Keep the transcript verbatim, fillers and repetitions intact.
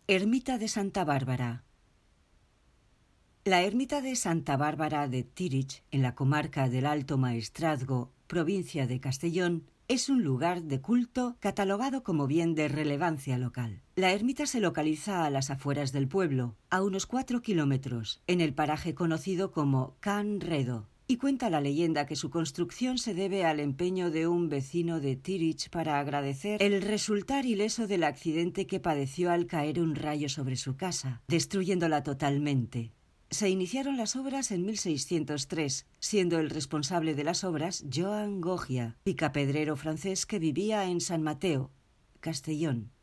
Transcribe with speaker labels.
Speaker 1: Ermita de Santa Bárbara. La ermita de Santa Bárbara de Tírig, en la comarca del Alto Maestrazgo, provincia de Castellón, es un lugar de culto catalogado como bien de relevancia local. La ermita se localiza a las afueras del pueblo, a unos cuatro kilómetros, en el paraje conocido como Can Redo, y cuenta la leyenda que su construcción se debe al empeño de un vecino de Tírig para agradecer el resultar ileso del accidente que padeció al caer un rayo sobre su casa, destruyéndola totalmente. Se iniciaron las obras en mil seiscientos tres, siendo el responsable de las obras Joan Gogia, picapedrero francés que vivía en San Mateo, Castellón.